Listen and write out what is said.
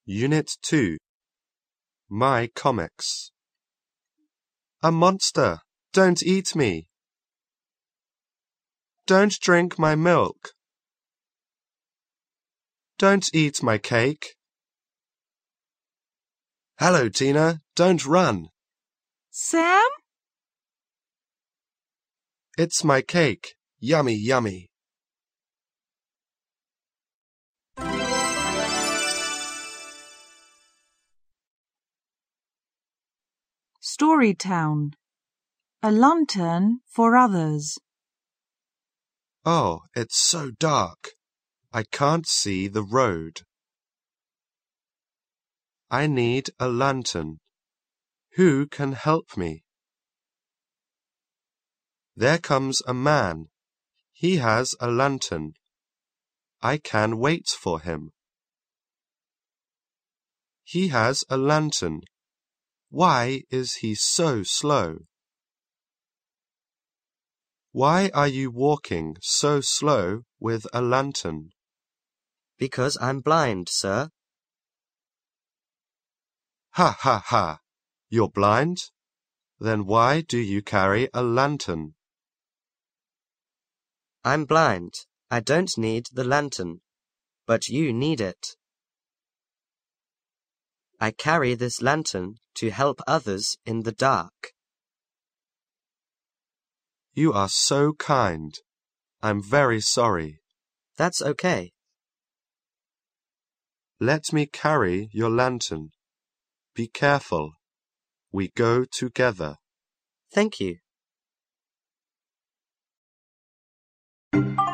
Unit 2. My Comics. A monster! Don't eat me! Don't drink my milk! Don't eat my cake! Hello, Tina! Don't run! Sam? It's my cake! Yummy, yummy! Storytown. A lantern for others. Oh, it's so dark. I can't see the road. I need a lantern. Who can help me? There comes a man. He has a lantern. I can wait for him. He has a lantern. Why is he so slow? Why are you walking so slow with a lantern? Because I'm blind, sir. Ha ha ha! You're blind? Then why do you carry a lantern? I'm blind. I don't need the lantern, but you need it. I carry this lantern to help others in the dark. You are so kind. I'm very sorry. That's okay. Let me carry your lantern. Be careful. We go together. Thank you.